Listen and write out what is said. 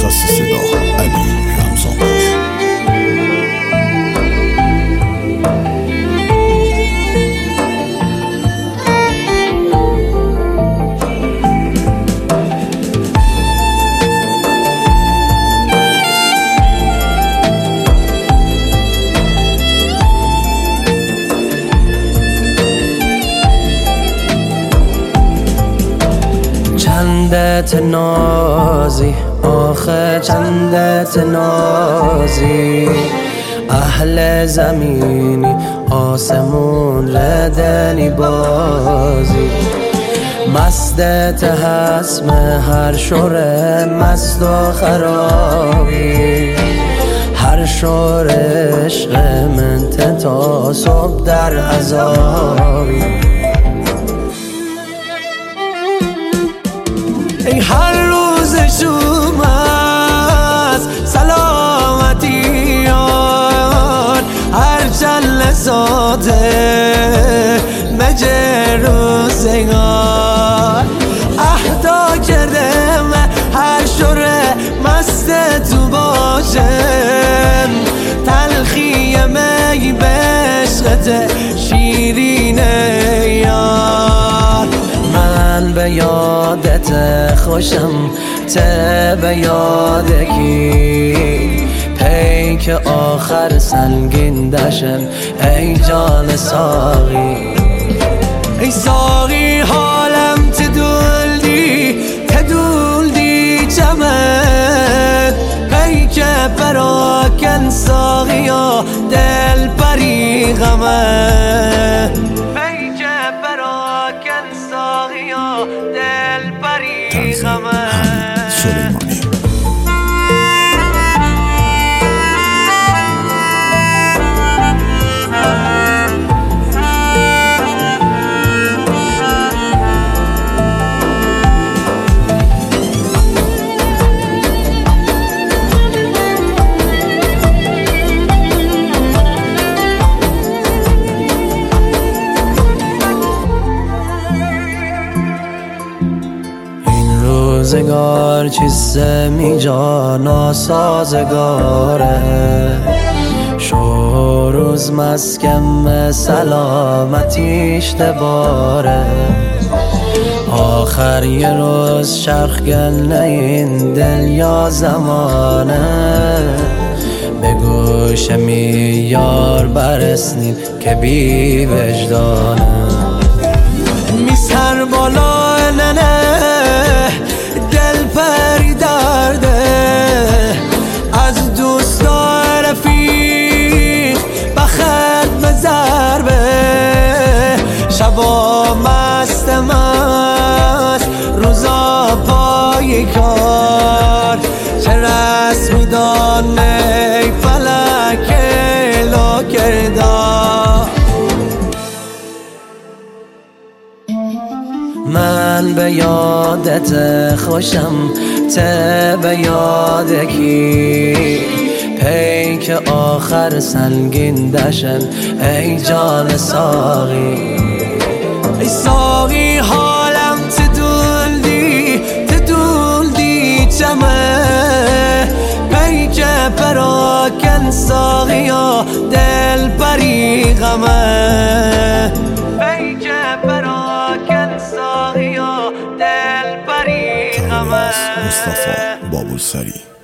پس صدا علی رمضان. چندت نازی آخه چندت نازی، اهل زمینی آسمون ردنی بازی، مستت حسم هر شوره مست و خرابی، هر شور عشق من تا صبح در عذابی. ای هر روز شوم از سلامتی یار، هر چند ساده مجه روزگار، اهدا کردم هر شوره مست تو باشم، تلخی می بشقت شیرین یار. من به یادت خوشم ته به یاد کی، پیک آخر سنگین دشم ای جان ساقی. ای ساقی حالم تدولدی چمن، پیک پراکن ساقیا دل پری غمه، پیک پراکن ساقیا دل پری غمه. سلیمانی روزگار چیزه می جا ناسازگاره، شو روز مسکم سلامتیش دباره، آخر یه روز شرخگل این دل یا زمانه، به گوش میار برسنیم که بی وجدانه. می سر بالا ننه دل پری درده، از دوستان رفیق بخت به ضربه، شبا مست روزا پای کار، چه رسمی دانه ای فلک لا کردار. من به یادت خوشم ته به یاد کی، پیک آخر سنگین دشم ای جان ساقی. ای ساقی حالم تدولدی چمه، پیک پراکن ساقیا دل پری غمه، پیک پراکن ساقیا دل پری غمه. مصطفی بابوسری.